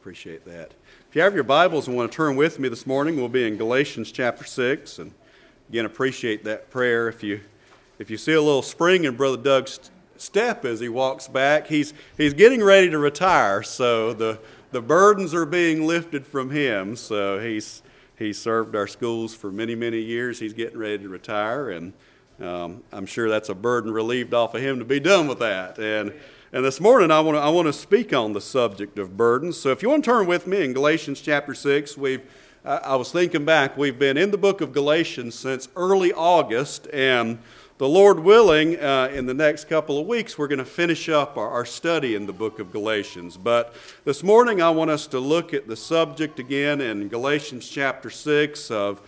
Appreciate that. If you have your Bibles and want to turn with me this morning, we'll be in Galatians chapter 6. And again, appreciate that prayer. If you see a little spring in Brother Doug's step as he walks back, he's getting ready to retire. So the burdens are being lifted from him. So he's served our schools for many, many years. He's getting ready to retire, and I'm sure that's a burden relieved off of him to be done with that. And this morning I want to speak on the subject of burdens. So if you want to turn with me in Galatians chapter 6, I was thinking back, we've been in the book of Galatians since early August, and the Lord willing, in the next couple of weeks, we're going to finish up our study in the book of Galatians. But this morning I want us to look at the subject again in Galatians chapter 6 of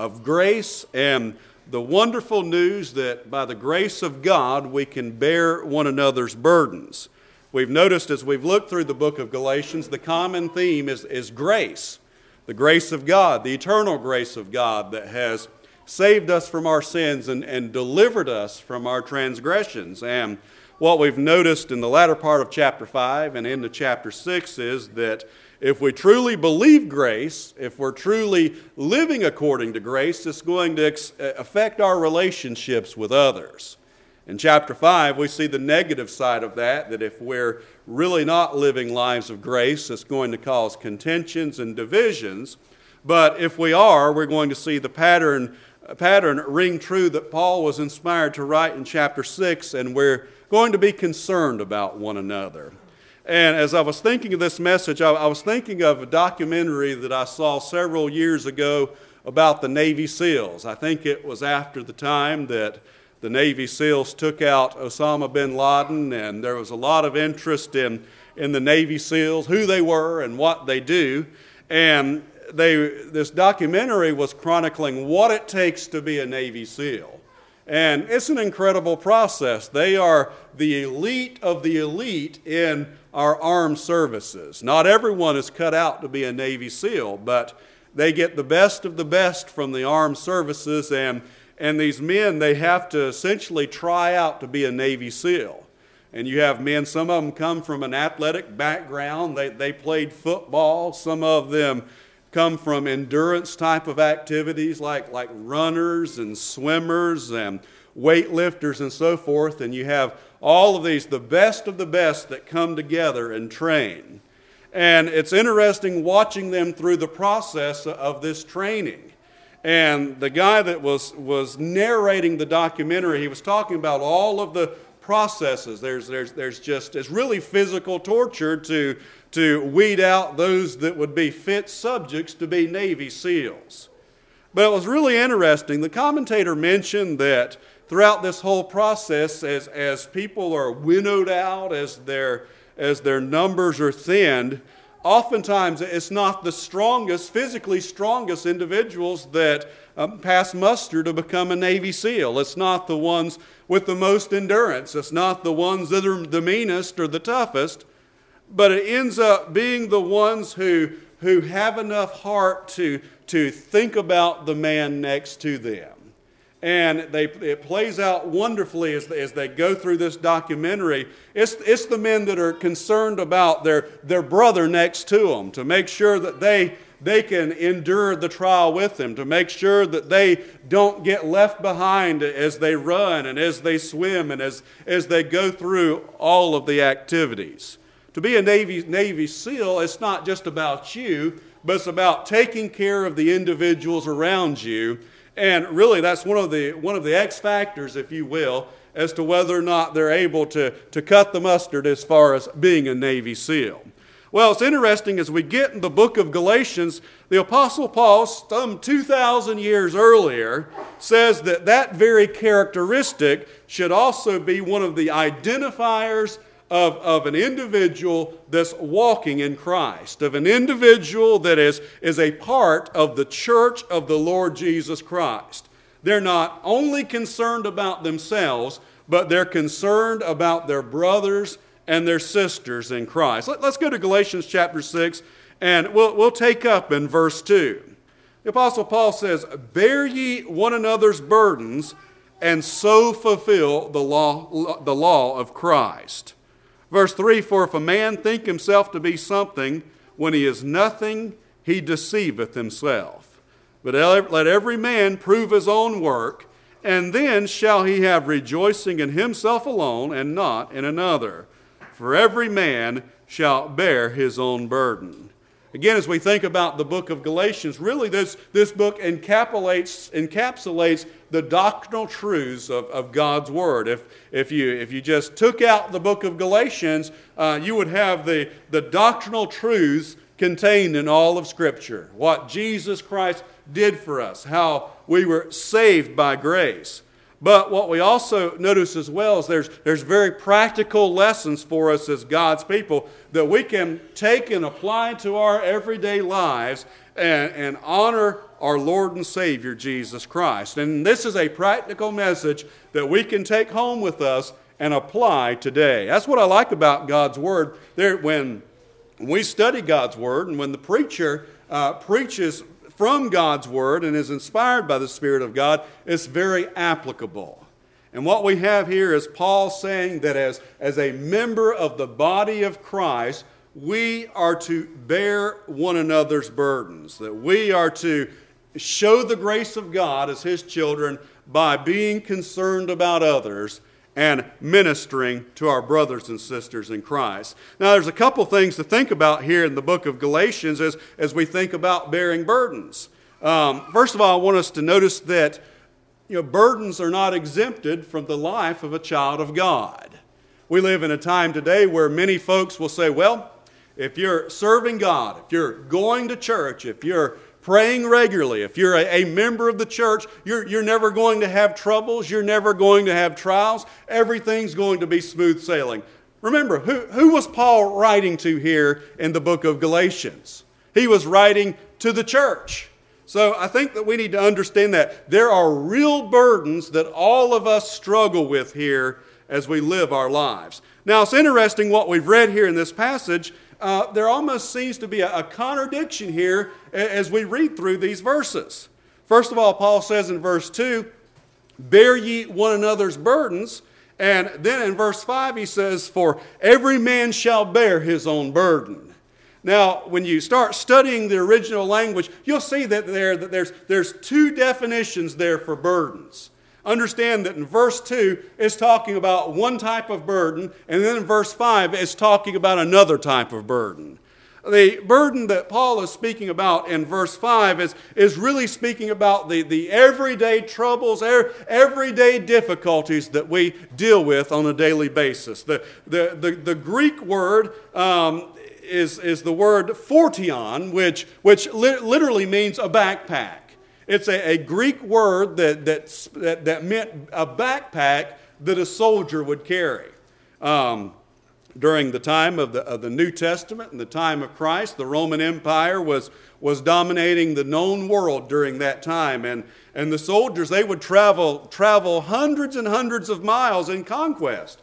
grace and the wonderful news that by the grace of God we can bear one another's burdens. We've noticed as we've looked through the book of Galatians, the common theme is grace. The grace of God, the eternal grace of God that has saved us from our sins and delivered us from our transgressions. And what we've noticed in the latter part of chapter 5 and into chapter 6 is that if we truly believe grace, if we're truly living according to grace, it's going to affect our relationships with others. In chapter 5, we see the negative side of that if we're really not living lives of grace, it's going to cause contentions and divisions. But if we are, we're going to see the pattern ring true that Paul was inspired to write in chapter 6, and we're going to be concerned about one another. And as I was thinking of this message, I was thinking of a documentary that I saw several years ago about the Navy SEALs. I think it was after the time that the Navy SEALs took out Osama bin Laden, and there was a lot of interest in the Navy SEALs, who they were and what they do. And this documentary was chronicling what it takes to be a Navy SEAL. And it's an incredible process. They are the elite of the elite in our armed services. Not everyone is cut out to be a Navy SEAL, but they get the best of the best from the armed services, and these men, they have to essentially try out to be a Navy SEAL. And you have men, some of them come from an athletic background. They played football. Some of them come from endurance type of activities like runners and swimmers and weightlifters and so forth. And you have all of these, the best of the best that come together and train. And it's interesting watching them through the process of this training. And the guy that was narrating the documentary, he was talking about all of the processes. It's really physical torture to weed out those that would be fit subjects to be Navy SEALs. But it was really interesting. The commentator mentioned that throughout this whole process, as people are winnowed out, as their numbers are thinned, oftentimes it's not the physically strongest individuals that pass muster to become a Navy SEAL. It's not the ones with the most endurance. It's not the ones that are the meanest or the toughest. But it ends up being the ones who have enough heart to think about the man next to them. And it plays out wonderfully as they go through this documentary. It's the men that are concerned about their brother next to them, to make sure that they can endure the trial with them, to make sure that they don't get left behind as they run and as they swim and as they go through all of the activities. To be a Navy SEAL, it's not just about you, but it's about taking care of the individuals around you. And really, that's one of the X factors, if you will, as to whether or not they're able to cut the mustard as far as being a Navy SEAL. Well, it's interesting as we get in the book of Galatians, the Apostle Paul, some 2,000 years earlier, says that very characteristic should also be one of the identifiers of an individual that's walking in Christ, of an individual that is a part of the church of the Lord Jesus Christ. They're not only concerned about themselves, but they're concerned about their brothers and their sisters in Christ. Let's go to Galatians chapter 6, and we'll take up in verse 2. The Apostle Paul says, "Bear ye one another's burdens, and so fulfill the law of Christ." Verse 3, "For if a man think himself to be something when he is nothing, he deceiveth himself. But let every man prove his own work, and then shall he have rejoicing in himself alone, and not in another. For every man shall bear his own burden. Again, as we think about the book of Galatians, really this book encapsulates the doctrinal truths of God's Word. If you just took out the book of Galatians, you would have the doctrinal truths contained in all of Scripture. What Jesus Christ did for us, how we were saved by grace. But what we also notice as well is there's very practical lessons for us as God's people that we can take and apply to our everyday lives and honor our Lord and Savior, Jesus Christ. And this is a practical message that we can take home with us and apply today. That's what I like about God's Word. When we study God's Word and when the preacher preaches from God's Word and is inspired by the Spirit of God, it's very applicable. And what we have here is Paul saying that as a member of the body of Christ, we are to bear one another's burdens, that we are to show the grace of God as His children by being concerned about others and ministering to our brothers and sisters in Christ. Now, there's a couple things to think about here in the book of Galatians as we think about bearing burdens. First of all, I want us to notice that burdens are not exempted from the life of a child of God. We live in a time today where many folks will say, well, if you're serving God, if you're going to church, if you're praying regularly, if you're a member of the church, you're never going to have troubles, you're never going to have trials, everything's going to be smooth sailing. Remember, who was Paul writing to here in the book of Galatians? He was writing to the church. So I think that we need to understand that there are real burdens that all of us struggle with here as we live our lives. Now, it's interesting what we've read here in this passage. There almost seems to be a contradiction here as we read through these verses. First of all, Paul says in verse 2, bear ye one another's burdens. And then in verse 5 he says, for every man shall bear his own burden. Now, when you start studying the original language, you'll see that there's two definitions there for burdens. Understand that in verse 2 it's talking about one type of burden, and then in verse 5 it's talking about another type of burden. The burden that Paul is speaking about in verse 5 is really speaking about the everyday troubles, everyday difficulties that we deal with on a daily basis. The Greek word is the word phortion, which literally means a backpack. It's a Greek word that meant a backpack that a soldier would carry. During the time of the New Testament and the time of Christ, the Roman Empire was dominating the known world during that time. And the soldiers, they would travel hundreds and hundreds of miles in conquest.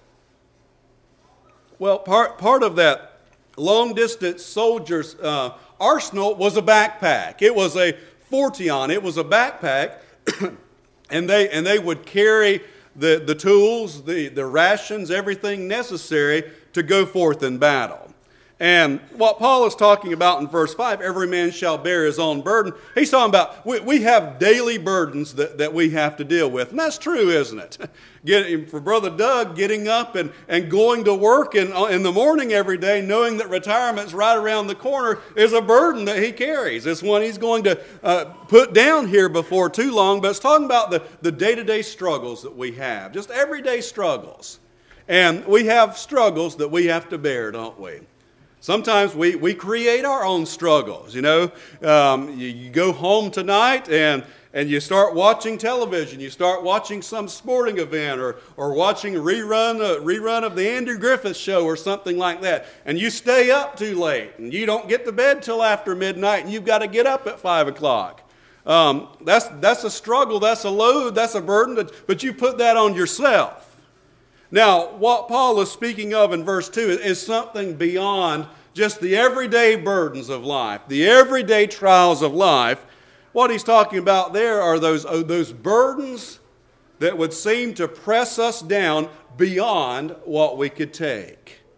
Well, part of that long-distance soldier's arsenal was a backpack. It was a phortion. It was a backpack, and they would carry the tools, the rations, everything necessary to go forth in battle. And what Paul is talking about in verse 5, every man shall bear his own burden, he's talking about we have daily burdens that we have to deal with. And that's true, isn't it? For Brother Doug, getting up and going to work in the morning every day, knowing that retirement's right around the corner, is a burden that he carries. It's one he's going to put down here before too long, but it's talking about the day-to-day struggles that we have, just everyday struggles. And we have struggles that we have to bear, don't we? Sometimes we create our own struggles, You go home tonight and you start watching television. You start watching some sporting event or watching a rerun of the Andy Griffith Show or something like that. And you stay up too late and you don't get to bed till after midnight and you've got to get up at 5 o'clock. That's a struggle, that's a load, that's a burden, but you put that on yourself. Now, what Paul is speaking of in verse 2 is something beyond just the everyday burdens of life, the everyday trials of life. What he's talking about there are those burdens that would seem to press us down beyond what we could take.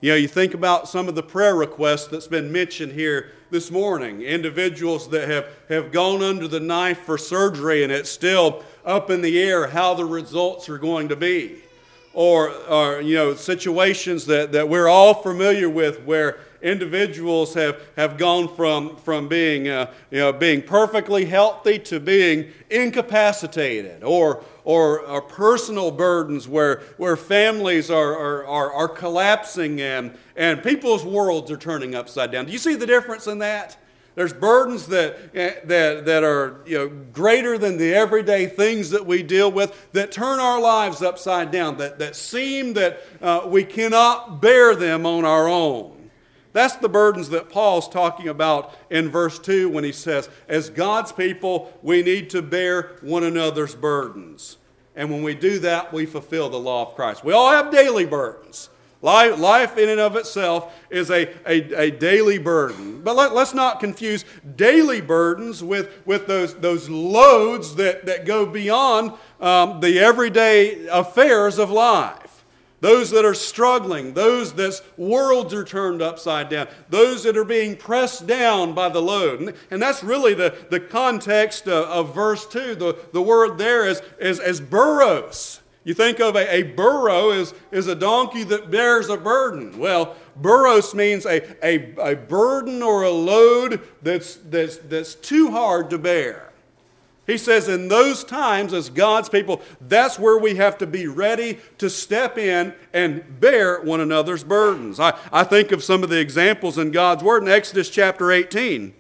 You think about some of the prayer requests that's been mentioned here this morning. Individuals that have gone under the knife for surgery and it's still up in the air how the results are going to be. Or situations that we're all familiar with where individuals have gone from being perfectly healthy to being incapacitated, or personal burdens where families are collapsing and people's worlds are turning upside down. Do you see the difference in that? There's burdens that are greater than the everyday things that we deal with, that turn our lives upside down, that seem that we cannot bear them on our own. That's the burdens that Paul's talking about in verse 2 when he says, as God's people, we need to bear one another's burdens. And when we do that, we fulfill the law of Christ. We all have daily burdens. Life in and of itself is a daily burden. But let's not confuse daily burdens with those loads that go beyond the everyday affairs of life. Those that are struggling, those that's worlds are turned upside down, those that are being pressed down by the load. And that's really the context of verse 2. The word there is burros. You think of a burro is a donkey that bears a burden. Well, burros means a burden or a load that's too hard to bear. He says in those times as God's people, that's where we have to be ready to step in and bear one another's burdens. I think of some of the examples in God's Word in Exodus chapter 18.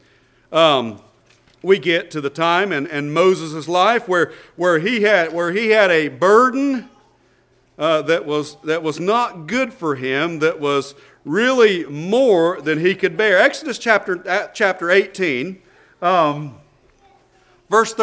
We get to the time in Moses' life where he had a burden that was not good for him, that was really more than he could bear. Exodus chapter 18. Verse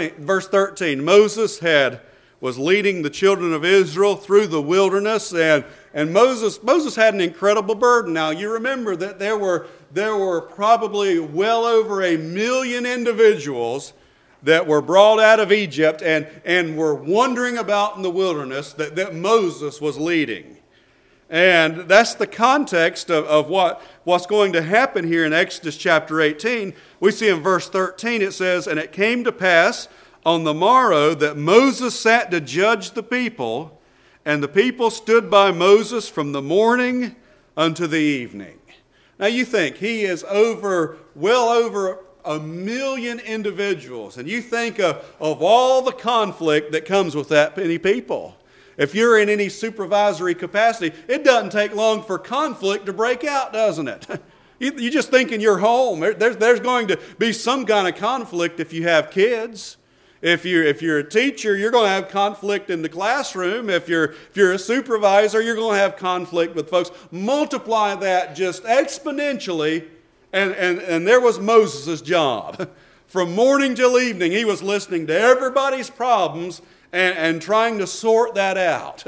13, Moses was leading the children of Israel through the wilderness, and Moses had an incredible burden. Now, you remember that there were probably well over 1 million individuals that were brought out of Egypt and were wandering about in the wilderness that Moses was leading. And that's the context of what's going to happen here in Exodus chapter 18. We see in verse 13 it says, and it came to pass on the morrow that Moses sat to judge the people, and the people stood by Moses from the morning unto the evening. Now you think, he is well over 1 million individuals, and you think of all the conflict that comes with that many people. If you're in any supervisory capacity, it doesn't take long for conflict to break out, doesn't it? You just think in your home, there's going to be some kind of conflict if you have kids. If you're a teacher, you're going to have conflict in the classroom. If you're a supervisor, you're going to have conflict with folks. Multiply that just exponentially, and there was Moses' job. From morning till evening, he was listening to everybody's problems and trying to sort that out.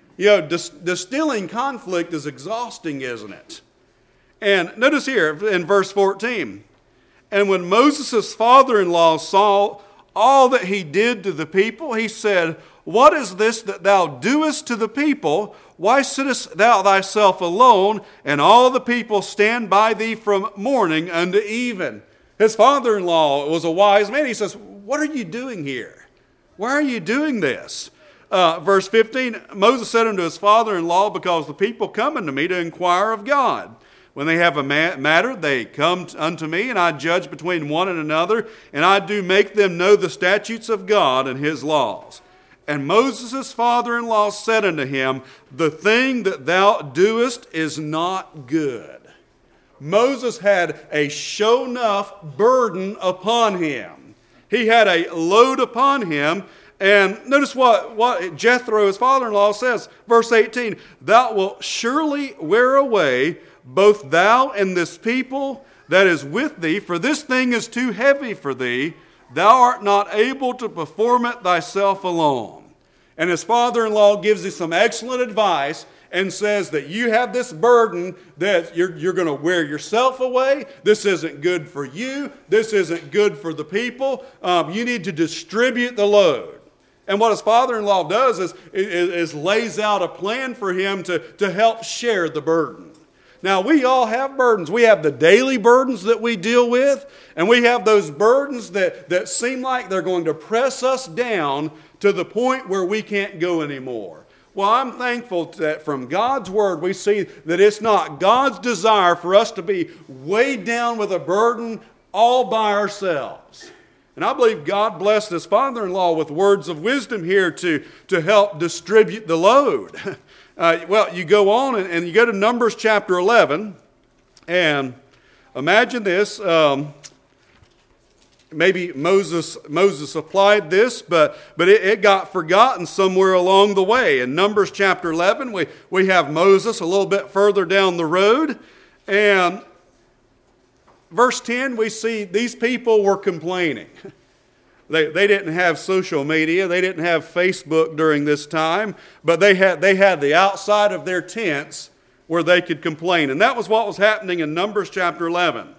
Distilling conflict is exhausting, isn't it? And notice here in verse 14, and when Moses' father-in-law saw all that he did to the people, he said, what is this that thou doest to the people? Why sittest thou thyself alone, and all the people stand by thee from morning unto even? His father-in-law was a wise man. He says, what are you doing here? Why are you doing this? Verse 15, Moses said unto his father-in-law, because the people come unto me to inquire of God. When they have a matter, they come unto me, and I judge between one and another, and I do make them know the statutes of God and his laws. And Moses' father-in-law said unto him, the thing that thou doest is not good. Moses had a show-enough burden upon him. He had a load upon him. And notice what Jethro, his father-in-law, says. Verse 18, thou wilt surely wear away both thou and this people that is with thee, for this thing is too heavy for thee. Thou art not able to perform it thyself alone. And his father-in-law gives you some excellent advice and says that you have this burden that you're going to wear yourself away. This isn't good for you. This isn't good for the people. You need to distribute the load. And what his father-in-law does is lays out a plan for him to help share the burden. Now, we all have burdens. We have the daily burdens that we deal with, and we have those burdens that seem like they're going to press us down to the point where we can't go anymore. Well, I'm thankful that from God's Word we see that it's not God's desire for us to be weighed down with a burden all by ourselves. And I believe God blessed his father-in-law with words of wisdom here to help distribute the load. Well, you go on and you go to Numbers chapter 11, and imagine this. Maybe Moses applied this, but it got forgotten somewhere along the way. In Numbers chapter 11, we have Moses a little bit further down the road, and verse 10, we see these people were complaining. They didn't have social media. They didn't have Facebook during this time, but they had the outside of their tents where they could complain. And that was what was happening in Numbers chapter 11.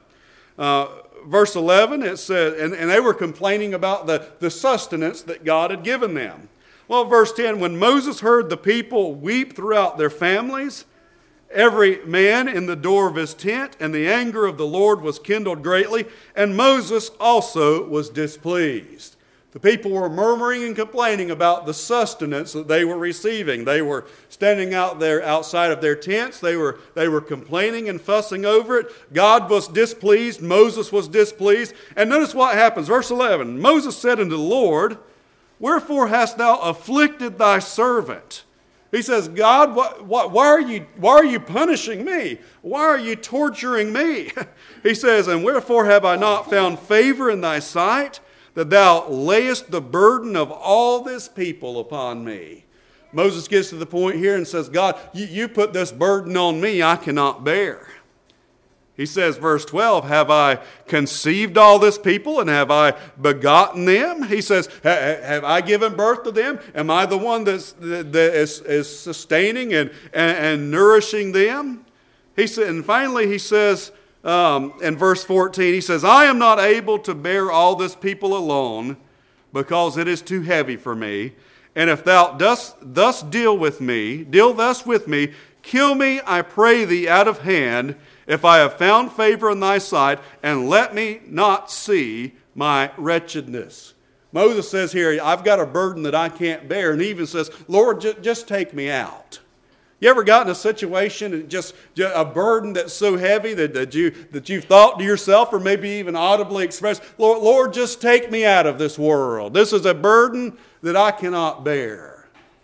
Verse 11, it says, and they were complaining about the sustenance that God had given them. Well, verse 10, when Moses heard the people weep throughout their families, every man in the door of his tent, and the anger of the Lord was kindled greatly, and Moses also was displeased. The people were murmuring and complaining about the sustenance that they were receiving. They were standing out there outside of their tents. They were complaining and fussing over it. God was displeased. Moses was displeased. And notice what happens. Verse 11, Moses said unto the Lord, wherefore hast thou afflicted thy servant? He says, God, why are you punishing me? Why are you torturing me? He says, and wherefore have I not found favor in thy sight, that thou layest the burden of all this people upon me? Moses gets to the point here and says, God, you put this burden on me I cannot bear. He says, verse 12, have I conceived all this people and have I begotten them? He says, have I given birth to them? Am I the one that is sustaining and nourishing them? He said, and finally he says, in verse 14, he says, I am not able to bear all this people alone, because it is too heavy for me. And if thou dost thus deal thus with me, kill me, I pray thee, out of hand, if I have found favor in thy sight, and let me not see my wretchedness. Moses says here, I've got a burden that I can't bear, and he even says, Lord, just take me out. You ever got in a situation and just a burden that's so heavy that you've thought to yourself, or maybe even audibly expressed, Lord, just take me out of this world. This is a burden that I cannot bear.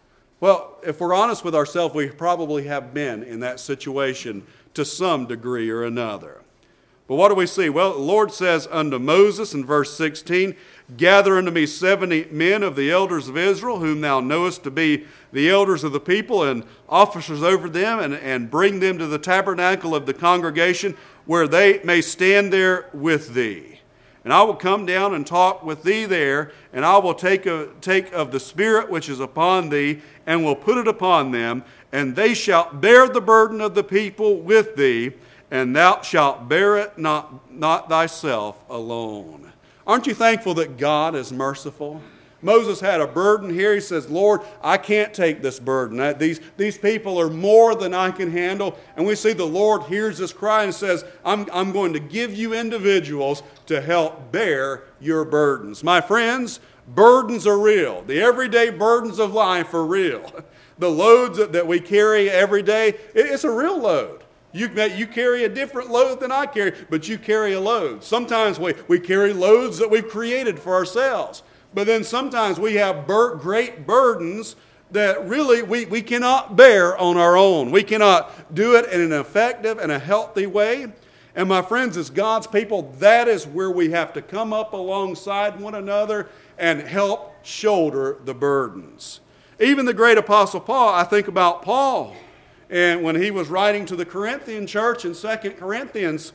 Well, if we're honest with ourselves, we probably have been in that situation to some degree or another. But what do we see? Well, the Lord says unto Moses in verse 16, gather unto me 70 men of the elders of Israel, whom thou knowest to be the elders of the people and officers over them, and bring them to the tabernacle of the congregation, where they may stand there with thee. And I will come down and talk with thee there, and I will take of the Spirit which is upon thee, and will put it upon them, and they shall bear the burden of the people with thee, and thou shalt bear it not thyself alone. Aren't you thankful that God is merciful? Moses had a burden here. He says, Lord, I can't take this burden. These people are more than I can handle. And we see the Lord hears this cry and says, I'm going to give you individuals to help bear your burdens. My friends, burdens are real. The everyday burdens of life are real. The loads that we carry every day, it's a real load. You carry a different load than I carry, but you carry a load. Sometimes we carry loads that we've created for ourselves. But then sometimes we have great burdens that really we cannot bear on our own. We cannot do it in an effective and a healthy way. And my friends, as God's people, that is where we have to come up alongside one another and help shoulder the burdens. Even the great Apostle Paul, I think about Paul. And when he was writing to the Corinthian church in 2 Corinthians,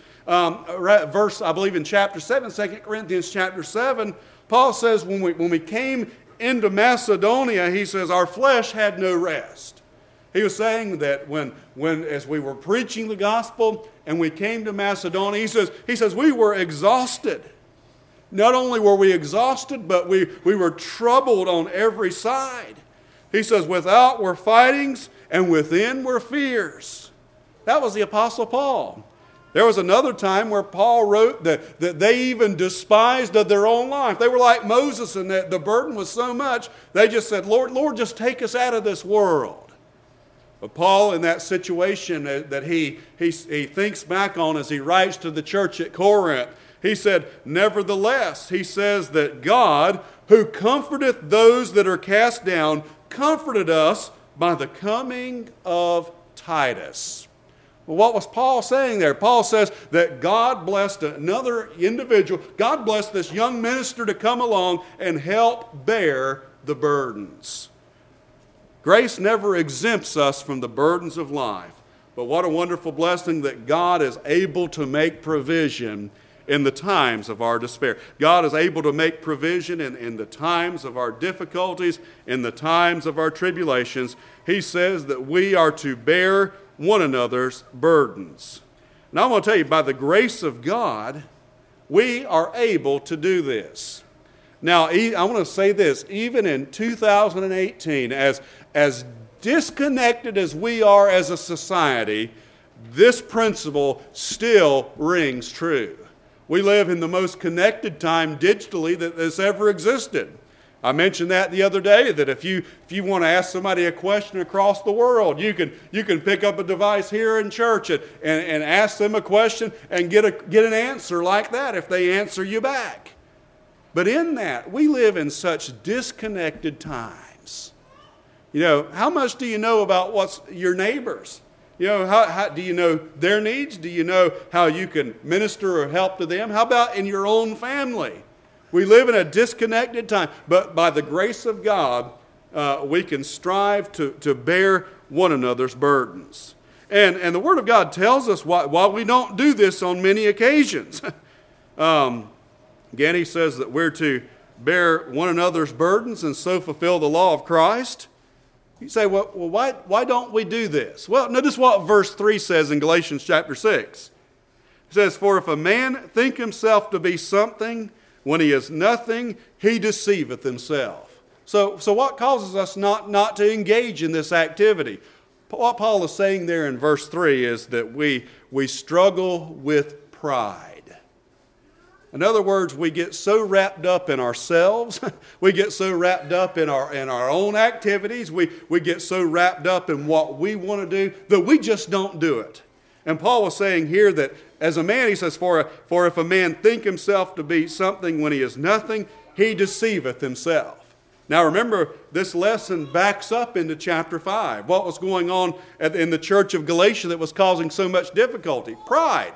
verse, I believe in chapter 7, 2 Corinthians chapter 7, Paul says when we came into Macedonia, he says, our flesh had no rest. He was saying that when as we were preaching the gospel and we came to Macedonia, he says we were exhausted. Not only were we exhausted, but we were troubled on every side. He says, without were fightings, and within were fears. That was the Apostle Paul. There was another time where Paul wrote that they even despised of their own life. They were like Moses, and that the burden was so much, they just said, Lord, just take us out of this world. But Paul, in that situation that he thinks back on as he writes to the church at Corinth, he said, nevertheless, he says that God, who comforteth those that are cast down, comforted us by the coming of Titus. Well, what was Paul saying there? Paul says that God blessed another individual. God blessed this young minister to come along and help bear the burdens. Grace never exempts us from the burdens of life. But what a wonderful blessing that God is able to make provision in the times of our despair. God is able to make provision in the times of our difficulties, in the times of our tribulations. He says that we are to bear one another's burdens. Now I'm going to tell you, by the grace of God, we are able to do this. Now, I want to say this, even in 2018, as disconnected as we are as a society, this principle still rings true. We live in the most connected time digitally that has ever existed. I mentioned that the other day, that if you want to ask somebody a question across the world, you can pick up a device here in church and ask them a question and get an answer like that if they answer you back. But in that, we live in such disconnected times. You know, how much do you know about what's your neighbors? You know, how do you know their needs? Do you know how you can minister or help to them? How about in your own family? We live in a disconnected time, but by the grace of God, we can strive to bear one another's burdens. And the Word of God tells us why we don't do this on many occasions. Again, he says that we're to bear one another's burdens and so fulfill the law of Christ. You say, well, why don't we do this? Well, notice what verse 3 says in Galatians chapter 6. It says, for if a man think himself to be something, when he is nothing, he deceiveth himself. So what causes us not to engage in this activity? What Paul is saying there in verse 3 is that we struggle with pride. In other words, we get so wrapped up in ourselves, we get so wrapped up in our own activities, we get so wrapped up in what we want to do that we just don't do it. And Paul was saying here that as a man, he says, for if a man think himself to be something when he is nothing, he deceiveth himself. Now remember, this lesson backs up into chapter 5. What was going on in the church of Galatia that was causing so much difficulty? Pride.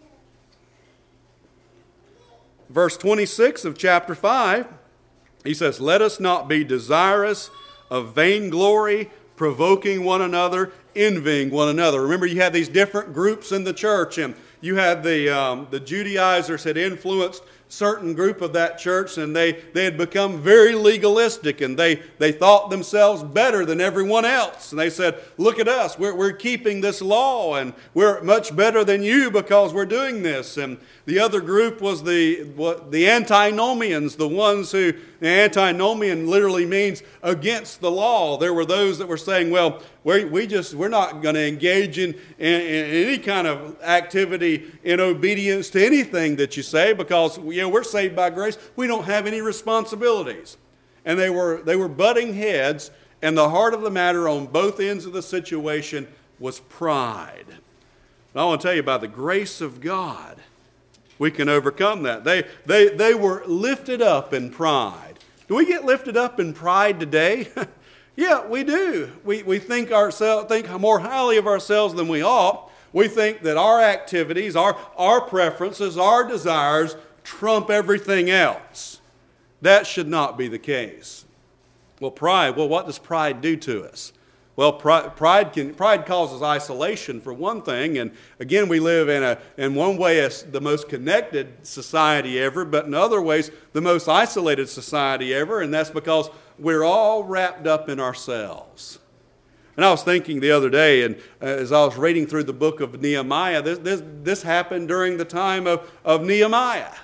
Verse 26 of chapter 5, he says, let us not be desirous of vainglory, provoking one another, envying one another. Remember, you had these different groups in the church, and you had the Judaizers had influenced certain group of that church, and they had become very legalistic, and they thought themselves better than everyone else. And they said, look at us, we're keeping this law, and we're much better than you because we're doing this. And the other group was the antinomians, the ones who, the antinomian literally means against the law. There were those that were saying, well, we're not going to engage in any kind of activity in obedience to anything that you say because we're saved by grace. We don't have any responsibilities. And they were butting heads, and the heart of the matter on both ends of the situation was pride. And I want to tell you, by the grace of God, we can overcome that. They were lifted up in pride. Do we get lifted up in pride today? Yeah, we do. We think more highly of ourselves than we ought. We think that our activities, our preferences, our desires trump everything else. That should not be the case. Well, what does pride do to us? Well, pride causes isolation for one thing, and again, we live in one way the most connected society ever, but in other ways the most isolated society ever, and that's because we're all wrapped up in ourselves. And I was thinking the other day, and as I was reading through the book of Nehemiah, this happened during the time of Nehemiah.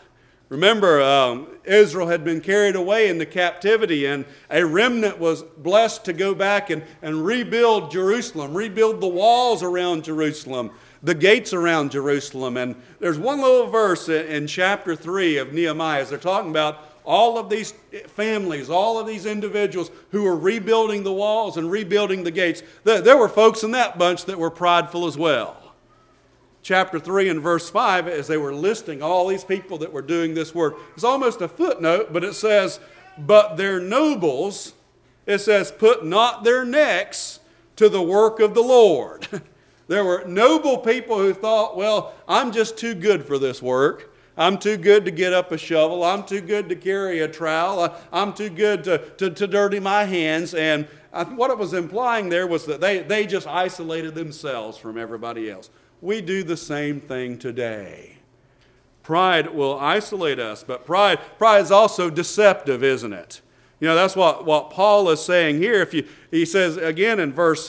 Remember, Israel had been carried away into captivity, and a remnant was blessed to go back and rebuild Jerusalem, rebuild the walls around Jerusalem, the gates around Jerusalem. And there's one little verse in chapter 3 of Nehemiah, as they're talking about all of these families, all of these individuals who were rebuilding the walls and rebuilding the gates. There were folks in that bunch that were prideful as well. Chapter 3 and verse 5, as they were listing all these people that were doing this work, it's almost a footnote, but it says, but their nobles, it says, put not their necks to the work of the Lord. There were noble people who thought, well, I'm just too good for this work. I'm too good to get up a shovel. I'm too good to carry a trowel. I'm too good to dirty my hands. And what it was implying there was that they just isolated themselves from everybody else. We do the same thing today. Pride will isolate us, but pride is also deceptive, isn't it? You know, that's what Paul is saying here. He says again in verse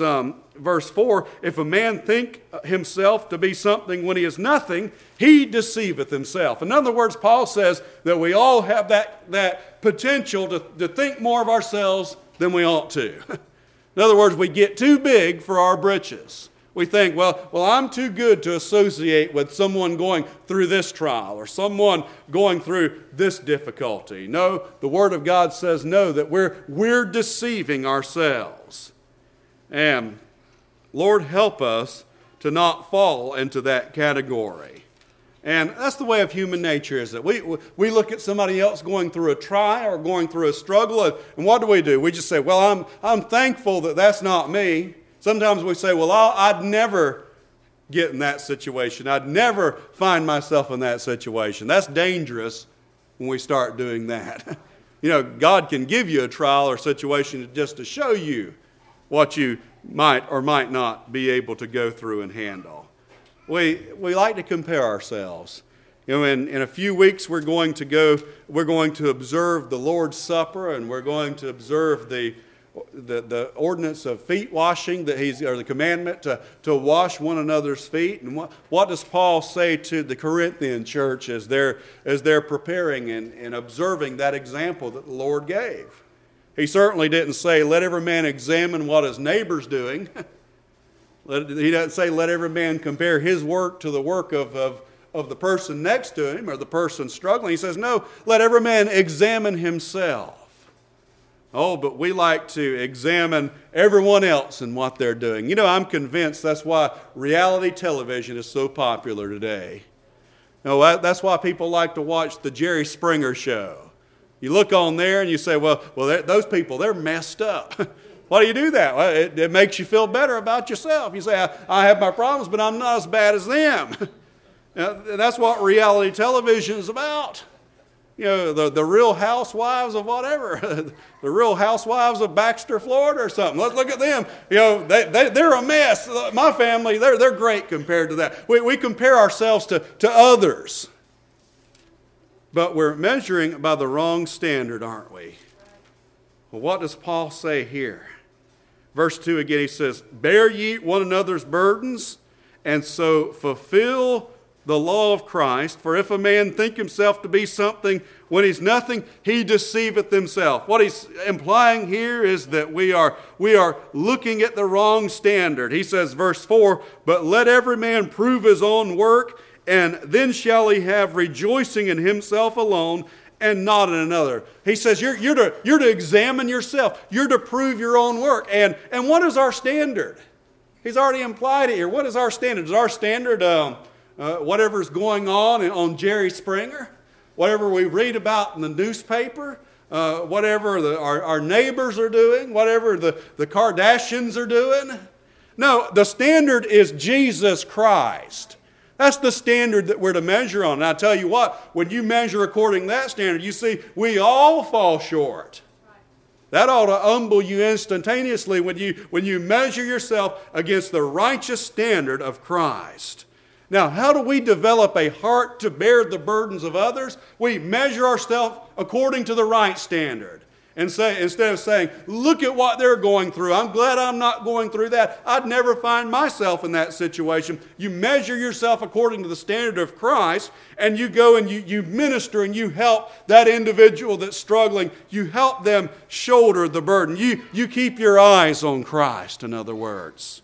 4, if a man think himself to be something when he is nothing, he deceiveth himself. In other words, Paul says that we all have that potential to think more of ourselves than we ought to. In other words, we get too big for our britches. We think, well, I'm too good to associate with someone going through this trial or someone going through this difficulty. No, the Word of God says no, that we're deceiving ourselves. And Lord, help us to not fall into that category. And that's the way of human nature, is that we look at somebody else going through a trial or going through a struggle, and what do? We just say, well, I'm thankful that that's not me. Sometimes we say, well, I'd never get in that situation. I'd never find myself in that situation. That's dangerous when we start doing that. You know, God can give you a trial or situation just to show you what you might or might not be able to go through and handle. We like to compare ourselves. You know, in a few weeks we're going to observe the Lord's Supper, and we're going to observe the ordinance of feet washing, or the commandment to wash one another's feet. And what does Paul say to the Corinthian church as they're preparing and observing that example that the Lord gave? He certainly didn't say, let every man examine what his neighbor's doing. He doesn't say, let every man compare his work to the work of the person next to him or the person struggling. He says, no, let every man examine himself. Oh, but we like to examine everyone else and what they're doing. You know, I'm convinced that's why reality television is so popular today. You know, that's why people like to watch the Jerry Springer Show. You look on there and you say, well, those people, they're messed up. Why do you do that? Well, it makes you feel better about yourself. You say, I have my problems, but I'm not as bad as them. That's what reality television is about. You know, the Real Housewives of whatever, the Real Housewives of Baxter, Florida or something. Let's look at them. You know, they're a mess. My family, they're great compared to that. We compare ourselves to others. But we're measuring by the wrong standard, aren't we? Well, what does Paul say here? Verse 2 again, he says, bear ye one another's burdens, and so fulfill the law of Christ. For if a man think himself to be something when he's nothing, he deceiveth himself. What he's implying here is that we are looking at the wrong standard. He says, verse 4, but let every man prove his own work, and then shall he have rejoicing in himself alone, and not in another. He says you're to examine yourself. You're to prove your own work. And what is our standard? He's already implied it here. What is our standard? Is our standard whatever's going on Jerry Springer? Whatever we read about in the newspaper? Whatever our neighbors are doing? Whatever the Kardashians are doing? No, the standard is Jesus Christ. That's the standard that we're to measure on. And I tell you what, when you measure according to that standard, you see we all fall short. That ought to humble you instantaneously when you measure yourself against the righteous standard of Christ. Now, how do we develop a heart to bear the burdens of others? We measure ourselves according to the right standard. Instead of saying, look at what they're going through. I'm glad I'm not going through that. I'd never find myself in that situation. You measure yourself according to the standard of Christ, and you go and you minister and you help that individual that's struggling. You help them shoulder the burden. You keep your eyes on Christ, in other words.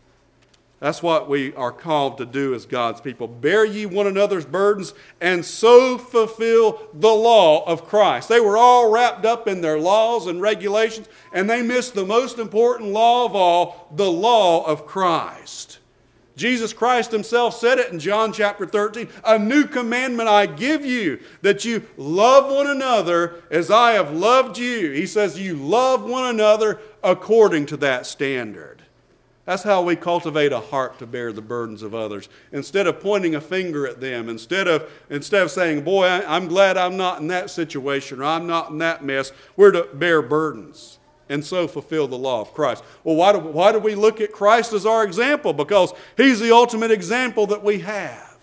That's what we are called to do as God's people. Bear ye one another's burdens and so fulfill the law of Christ. They were all wrapped up in their laws and regulations, and they missed the most important law of all, the law of Christ. Jesus Christ himself said it in John chapter 13, a new commandment I give you, that you love one another as I have loved you. He says you love one another according to that standard. That's how we cultivate a heart to bear the burdens of others. Instead of pointing a finger at them, instead of saying, boy, I'm glad I'm not in that situation or I'm not in that mess, we're to bear burdens and so fulfill the law of Christ. Well, why do we look at Christ as our example? Because he's the ultimate example that we have.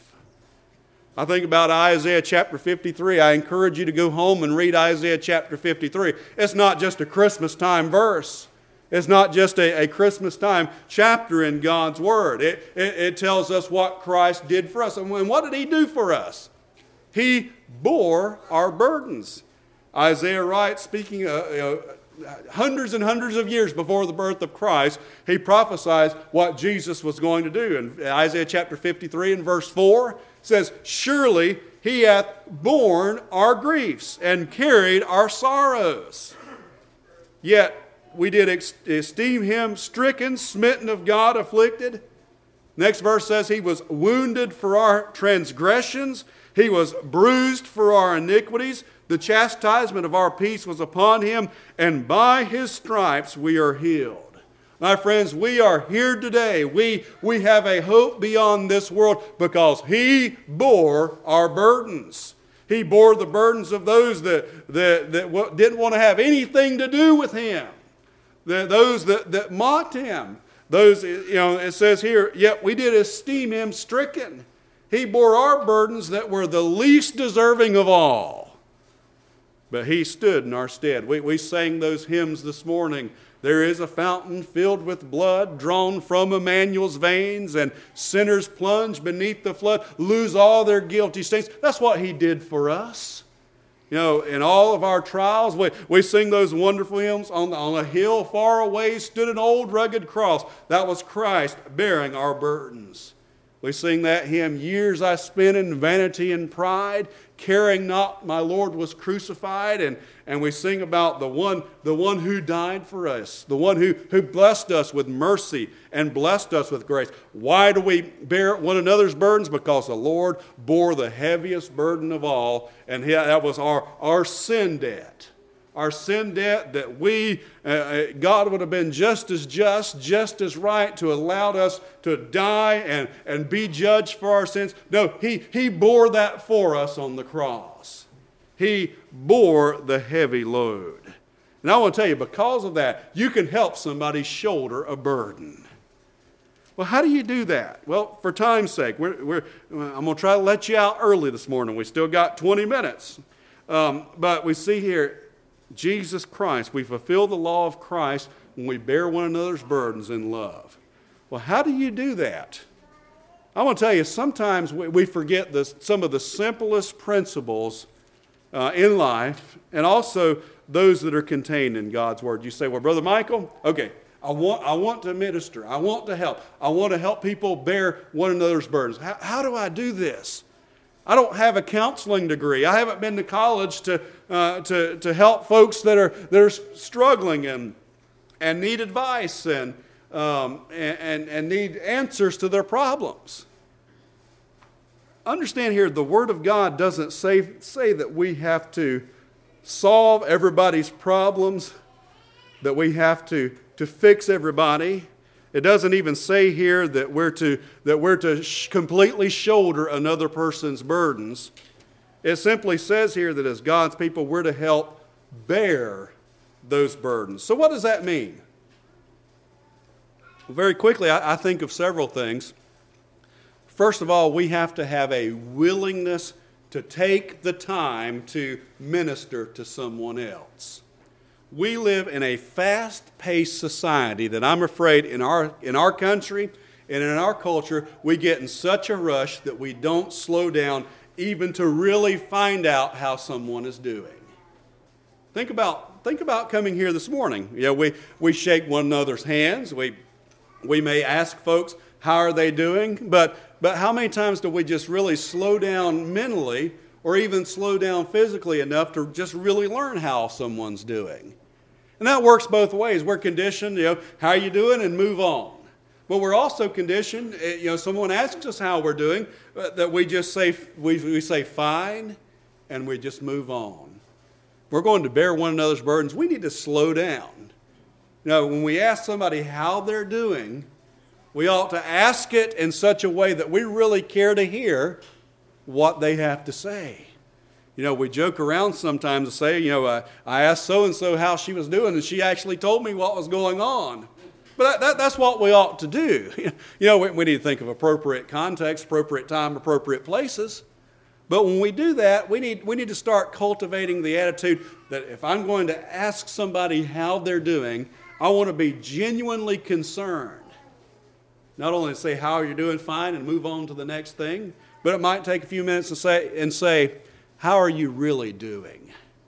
I think about Isaiah chapter 53. I encourage you to go home and read Isaiah chapter 53. It's not just a Christmas time verse. It's not just a Christmas time chapter in God's Word. It tells us what Christ did for us. And what did he do for us? He bore our burdens. Isaiah writes, speaking hundreds and hundreds of years before the birth of Christ, he prophesies what Jesus was going to do. In Isaiah chapter 53 and verse 4 says, surely he hath borne our griefs and carried our sorrows. Yet we did esteem him stricken, smitten of God, afflicted. Next verse says he was wounded for our transgressions. He was bruised for our iniquities. The chastisement of our peace was upon him, and by his stripes we are healed. My friends, we are here today. We have a hope beyond this world because he bore our burdens. He bore the burdens of those that didn't want to have anything to do with him. Those that mocked him. Those, it says here, yet we did esteem him stricken. He bore our burdens that were the least deserving of all. But he stood in our stead. We sang those hymns this morning. There is a fountain filled with blood drawn from Emmanuel's veins, and sinners plunge beneath the flood, lose all their guilty stains. That's what he did for us. In all of our trials, we sing those wonderful hymns. On a hill far away stood an old rugged cross. That was Christ bearing our burdens. We sing that hymn, years I spent in vanity and pride, caring not my Lord was crucified. And we sing about the one who died for us, the one who blessed us with mercy and blessed us with grace. Why do we bear one another's burdens? Because the Lord bore the heaviest burden of all, and that was our sin debt. Our sin debt that God would have been just as right to allow us to die and be judged for our sins. No, He bore that for us on the cross. He bore the heavy load. And I want to tell you, because of that, you can help somebody shoulder a burden. Well, how do you do that? Well, for time's sake, I'm going to try to let you out early this morning. We still got 20 minutes. But we see here, Jesus Christ, we fulfill the law of Christ when we bear one another's burdens in love. Well, how do you do that? I want to tell you, sometimes we forget some of the simplest principles in life, and also those that are contained in God's Word. You say, well, Brother Michael, okay, I want to minister. I want to help. I want to help people bear one another's burdens. How do I do this? I don't have a counseling degree. I haven't been to college to help folks that are struggling and need advice and need answers to their problems. Understand here, the Word of God doesn't say that we have to solve everybody's problems, that we have to fix everybody. It doesn't even say here that we're to completely shoulder another person's burdens. It simply says here that as God's people, we're to help bear those burdens. So what does that mean? Well, very quickly, I think of several things. First of all, we have to have a willingness to take the time to minister to someone else. we live in a fast-paced society that I'm afraid in our country and in our culture, we get in such a rush that we don't slow down even to really find out how someone is doing. Think about coming here this morning. We shake one another's hands. We may ask folks, how are they doing? But how many times do we just really slow down mentally or even slow down physically enough to just really learn how someone's doing? And that works both ways. We're conditioned, how are you doing, and move on. But we're also conditioned, someone asks us how we're doing, that we just say, we say fine, and we just move on. We're going to bear one another's burdens. We need to slow down. When we ask somebody how they're doing, we ought to ask it in such a way that we really care to hear what they have to say. We joke around sometimes and say, I asked so-and-so how she was doing, and she actually told me what was going on. But that's what we ought to do. We need to think of appropriate context, appropriate time, appropriate places. But when we do that, we need to start cultivating the attitude that if I'm going to ask somebody how they're doing, I want to be genuinely concerned. Not only to say, how are you doing, fine, and move on to the next thing, but it might take a few minutes to say, how are you really doing?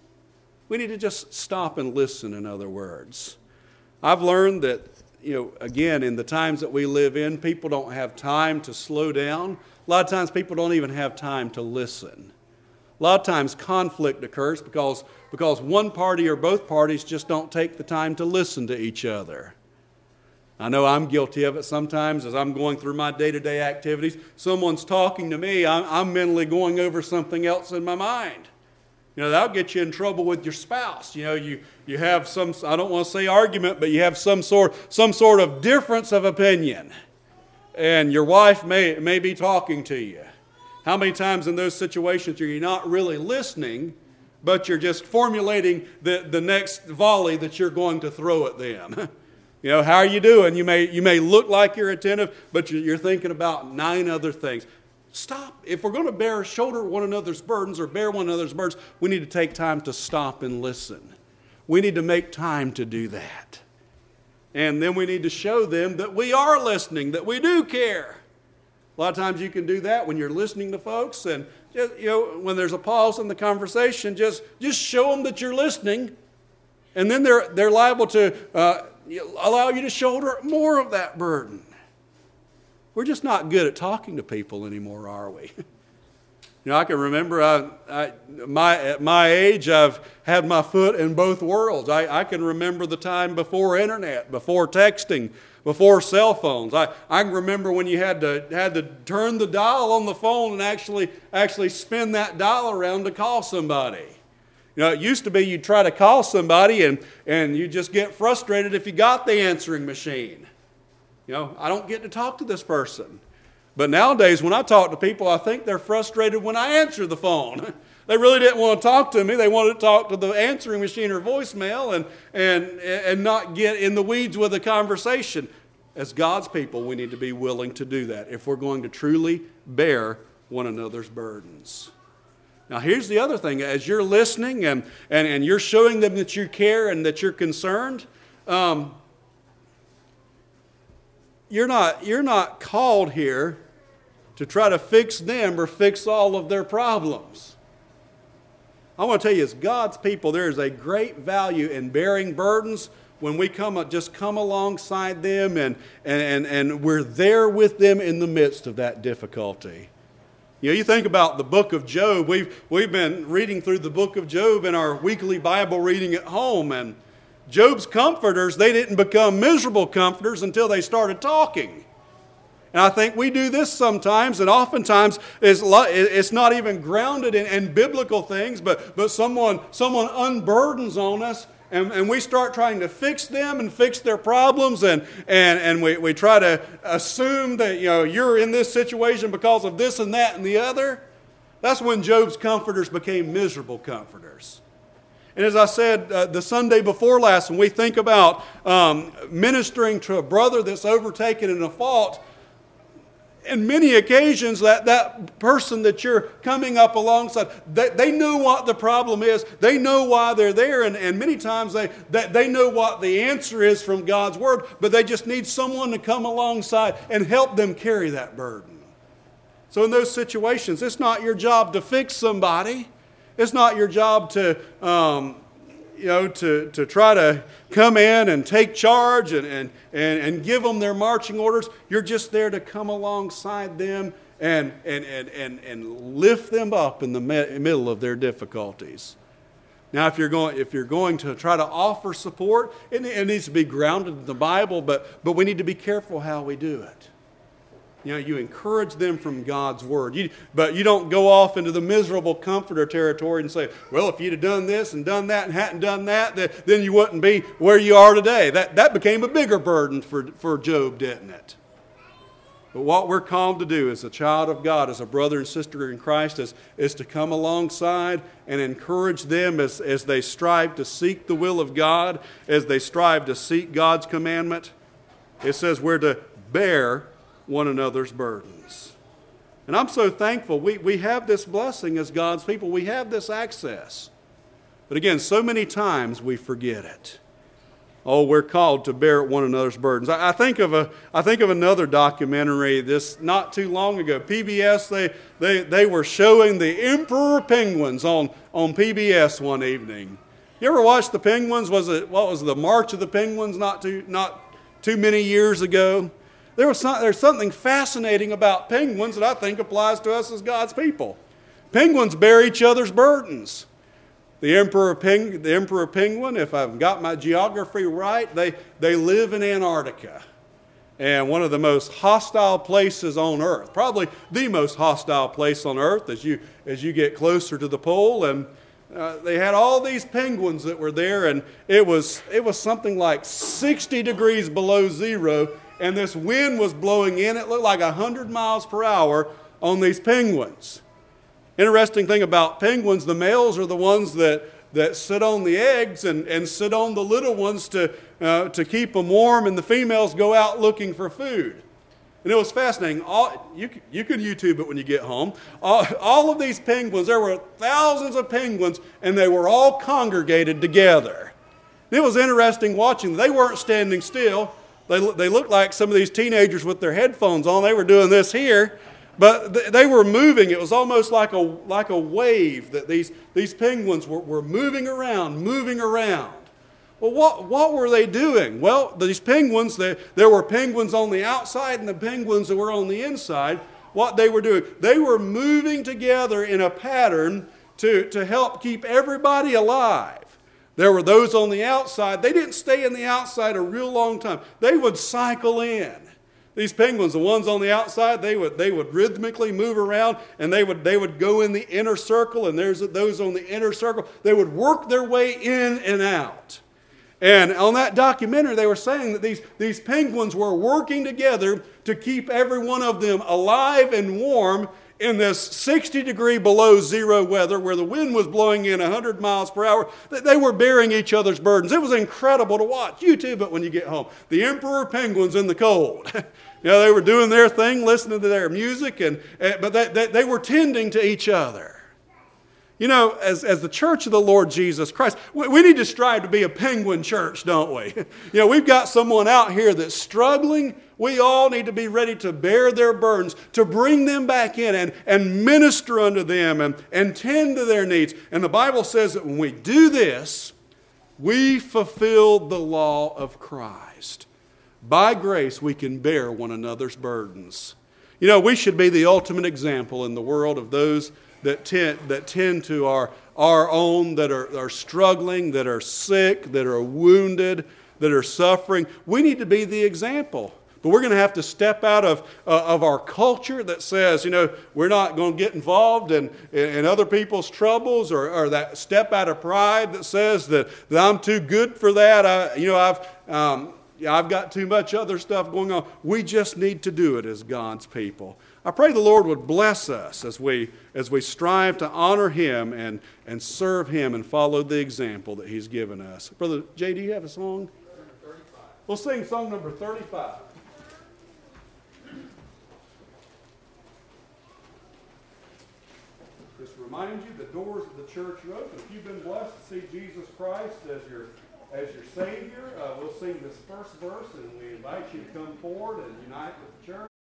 We need to just stop and listen, in other words. I've learned that, again, in the times that we live in, people don't have time to slow down. A lot of times people don't even have time to listen. A lot of times conflict occurs because one party or both parties just don't take the time to listen to each other. I know I'm guilty of it sometimes as I'm going through my day-to-day activities. Someone's talking to me, I'm mentally going over something else in my mind. That'll get you in trouble with your spouse. You have some, I don't want to say argument, but you have some sort of difference of opinion. And your wife may be talking to you. How many times in those situations are you not really listening, but you're just formulating the next volley that you're going to throw at them? How are you doing? You may look like you're attentive, but you're thinking about 9 other things. Stop. If we're going to shoulder one another's burdens or bear one another's burdens, we need to take time to stop and listen. We need to make time to do that. And then we need to show them that we are listening, that we do care. A lot of times you can do that when you're listening to folks, and when there's a pause in the conversation, just show them that you're listening, and then they're liable to allow you to shoulder more of that burden. We're just not good at talking to people anymore, are we? I can remember at my age, I've had my foot in both worlds. I can remember the time before internet, before texting, before cell phones. I can remember when you had to turn the dial on the phone and actually spin that dial around to call somebody. It used to be you'd try to call somebody and you just get frustrated if you got the answering machine. I don't get to talk to this person. But nowadays, when I talk to people, I think they're frustrated when I answer the phone. They really didn't want to talk to me. They wanted to talk to the answering machine or voicemail and not get in the weeds with the conversation. As God's people, we need to be willing to do that if we're going to truly bear one another's burdens. Now, here's the other thing. As you're listening and you're showing them that you care and that you're concerned, you're not called here to try to fix them or fix all of their problems. I want to tell you, as God's people, there is a great value in bearing burdens when we come alongside them and we're there with them in the midst of that difficulty. You think about the book of Job. We've been reading through the book of Job in our weekly Bible reading at home, and Job's comforters, they didn't become miserable comforters until they started talking. And I think we do this sometimes, and oftentimes it's not even grounded in biblical things, but someone unburdens on us, and we start trying to fix them and fix their problems, and we try to assume that you're in this situation because of this and that and the other. That's when Job's comforters became miserable comforters. And as I said the Sunday before last, when we think about ministering to a brother that's overtaken in a fault, in many occasions, that person that you're coming up alongside, they know what the problem is. They know why they're there. And many times they know what the answer is from God's Word, but they just need someone to come alongside and help them carry that burden. So in those situations, it's not your job to fix somebody. It's not your job to try to come in and take charge and give them their marching orders. You're just there to come alongside them and lift them up in the middle of their difficulties. Now, if you're going to try to offer support, it needs to be grounded in the Bible, but we need to be careful how we do it. You encourage them from God's Word. But you don't go off into the miserable comforter territory and say, well, if you'd have done this and done that and hadn't done that, then you wouldn't be where you are today. That became a bigger burden for Job, didn't it? But what we're called to do as a child of God, as a brother and sister in Christ, is to come alongside and encourage them as they strive to seek the will of God, as they strive to seek God's commandment. It says we're to bear one another's burdens. And I'm so thankful we have this blessing as God's people. We have this access. But again, so many times we forget it. Oh, we're called to bear one another's burdens. I think of another documentary this not too long ago. PBS, they were showing the emperor penguins on PBS one evening. You ever watched the penguins? What was the March of the Penguins not too many years ago? There's something fascinating about penguins that I think applies to us as God's people. Penguins bear each other's burdens. The emperor penguin, if I've got my geography right, they live in Antarctica. And one of the most hostile places on Earth, probably the most hostile place on Earth as you get closer to the pole. And they had all these penguins that were there, and it was something like 60 degrees below zero, and this wind was blowing in. It looked like 100 miles per hour on these penguins. Interesting thing about penguins, the males are the ones that sit on the eggs and sit on the little ones to keep them warm, and the females go out looking for food. And it was fascinating. You can YouTube it when you get home. All of these penguins, there were thousands of penguins, and they were all congregated together. It was interesting watching. They weren't standing still. They looked like some of these teenagers with their headphones on. They were doing this here, but they were moving. It was almost like a wave that these penguins were moving around. Well, what were they doing? Well, these penguins, there were penguins on the outside and the penguins that were on the inside. What they were doing, they were moving together in a pattern to help keep everybody alive. There were those on the outside. They didn't stay in the outside a real long time. They would cycle in. These penguins, the ones on the outside, they would rhythmically move around, and they would go in the inner circle, and there's those on the inner circle. They would work their way in and out. And on that documentary, they were saying that these penguins were working together to keep every one of them alive and warm in this 60 degree below zero weather where the wind was blowing in 100 miles per hour. They were bearing each other's burdens. It was incredible to watch. YouTube it when you get home. The emperor penguins in the cold. They were doing their thing, listening to their music, but they were tending to each other. As the church of the Lord Jesus Christ, we need to strive to be a penguin church, don't we? We've got someone out here that's struggling. We all need to be ready to bear their burdens, to bring them back in and minister unto them and tend to their needs. And the Bible says that when we do this, we fulfill the law of Christ. By grace, we can bear one another's burdens. We should be the ultimate example in the world of those that tend to our own, that are struggling, that are sick, that are wounded, that are suffering. We need to be the example. But we're going to have to step out of our culture that says, we're not going to get involved in other people's troubles, or that step out of pride that says that I'm too good for that. I've got too much other stuff going on. We just need to do it as God's people. I pray the Lord would bless us as we strive to honor Him and serve Him and follow the example that He's given us. Brother Jay, do you have a song? 35. We'll sing song number 35. just to remind you, the doors of the church are open. If you've been blessed to see Jesus Christ as your Savior, we'll sing this first verse, and we invite you to come forward and unite with the church.